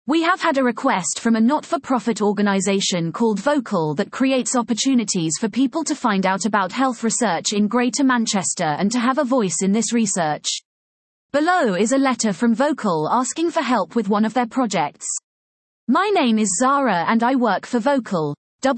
We have had a request from a not-for-profit organisation called Vocal that creates opportunities for people to find out about health research in Greater Manchester and to have a voice in this research. Below is a letter from Vocal asking for help with one of their projects. My name is Zara and I work for Vocal,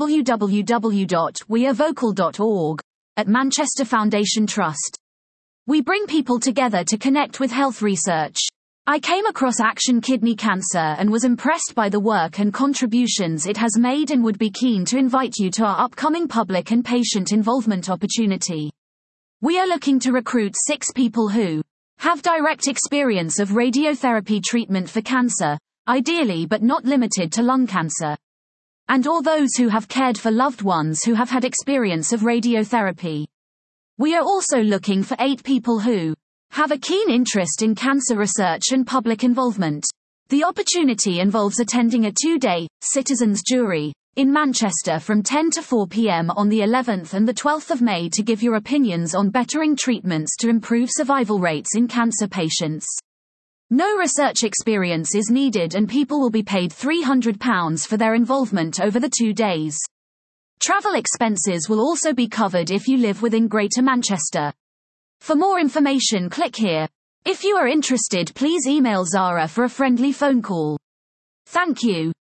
www.wearevocal.org, at Manchester Foundation Trust. We bring people together to connect with health research. I came across Action Kidney Cancer and was impressed by the work and contributions it has made and would be keen to invite you to our upcoming public and patient involvement opportunity. We are looking to recruit 6 people who have direct experience of radiotherapy treatment for cancer, ideally but not limited to lung cancer, and or those who have cared for loved ones who have had experience of radiotherapy. We are also looking for 8 people who have a keen interest in cancer research and public involvement. The opportunity involves attending a 2-day citizens jury in Manchester from 10 to 4 p.m. on the 11th and the 12th of May to give your opinions on bettering treatments to improve survival rates in cancer patients. No research experience is needed and people will be paid £300 for their involvement over the 2 days. Travel expenses will also be covered if you live within Greater Manchester. For more information, click here. If you are interested, please email Zara for a friendly phone call. Thank you.